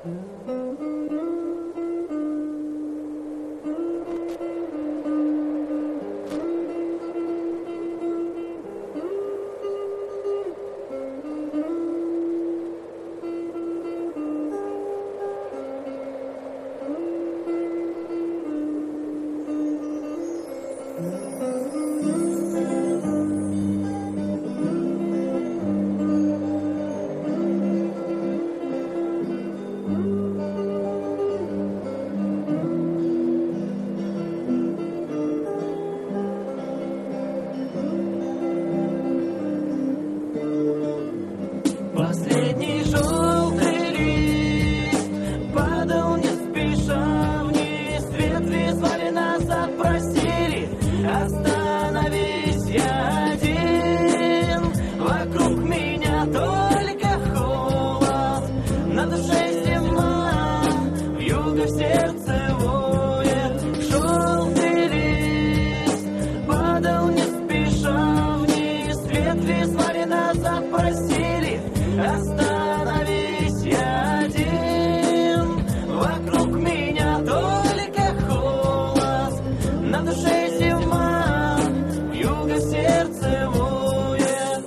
Последний желтый лист падал не спеша вниз. Ветви звали назад, просили: остановись, я один. Вокруг меня только холод, на душе зима, вьюга в сердце воет. Желтый лист падал не спеша вниз. Ветви звали назад, просили: остановись, я один. Вокруг меня только холод, на душе зима, вьюга в сердце воет.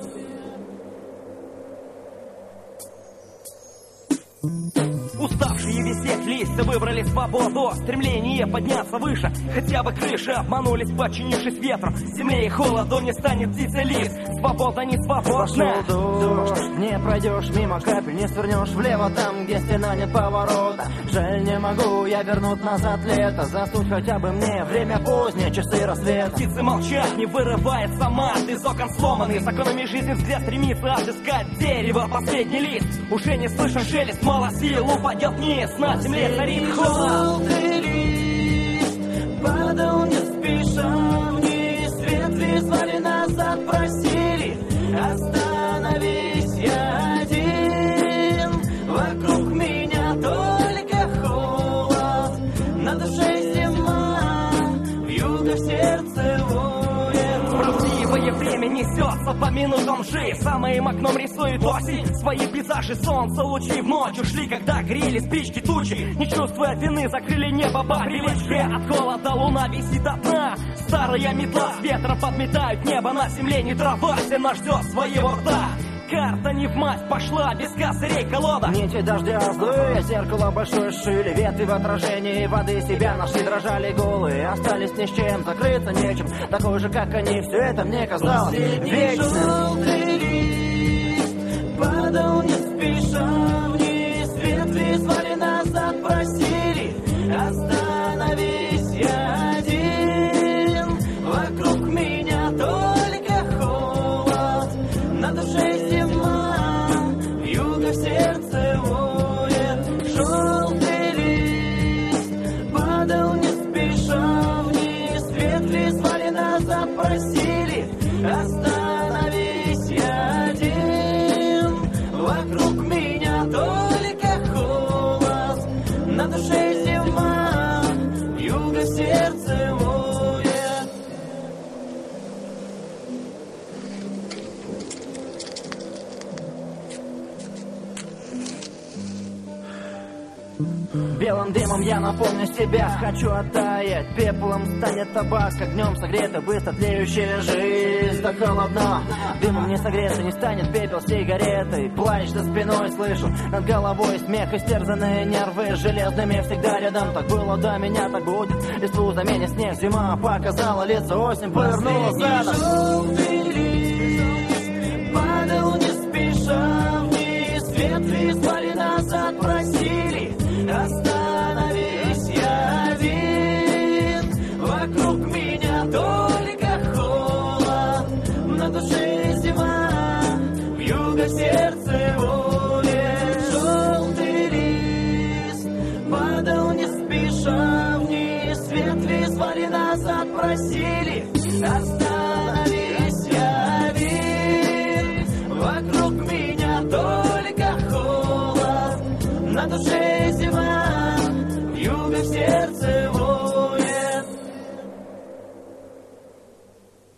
Уставшие висеть листья выбрали свободу, стремление подняться выше, хотя бы крыши обманулись, подчинившись ветру. Земле и холоду не станет птица лист, свобода не свободна. Пошел дождь, не пройдешь мимо капель, не свернешь влево там, где стена нет поворота. Жаль, не могу я вернуть назад лето, засунуть хотя бы мне время позднее, часы рассвета. Птицы молчат, не вырывается мат, из окон сломанный, законами жизни взгляд стремится отыскать дерево. Последний лист, уже не слышен шелест, мало сил, упадет вниз, на земле царит холод. Желтый лист падал не спеша вниз. Ветви звали назад, просили: остановись, я один. Вокруг меня только холод, на душе зима, вьюга в сердце воет. Правдивое время несется по минутам жив, за моим окном рисует осень свои пейзажи. Солнце лучи в ночь ушли, когда грели спички тучи. Не чувствуя вины, закрыли небо привычки. От холода луна висит одна, старая метла с ветром подметают небо. На земле не трава, стена ждет своего рта. Карта не в мать пошла, без косырей колода. Нити дождя злые, зеркало большое сшили, ветви в отражении воды себя нашли, дрожали голые, остались ни с чем, закрыться нечем. Такой же, как они, все это мне казалось вечным. Желтый лист падал не спеша вниз. Ветви звали назад, просили: остановись, я один. Вокруг меня только холод, на душе зима, вьюга в сердце воет. Желтый лист падал не спеша вниз. Ветви звали назад, просили: остановись, я один. Вокруг меня только холод, на душе зима, вьюга в сердце воет. Белым дымом я напомню себя, хочу оттаять, пеплом станет табак, огнем согрета быстро тлеющая жизнь. Так холодно, дымом не согреться, не станет пепел сигаретой. Плач за спиной слышу, над головой смех, истерзанные нервы железными всегда рядом. Так было до меня, так будет, листву заменит снег. Зима показала лицо, осень повернула задом. Желтый лист падал не спеша вниз. Ветви звали назад, просили: остановись, я один. Вокруг меня только холод, на душе зима, вьюга в сердце воет. Желтый лист падал не спеша вниз. Ветви звали назад, просили: остановись.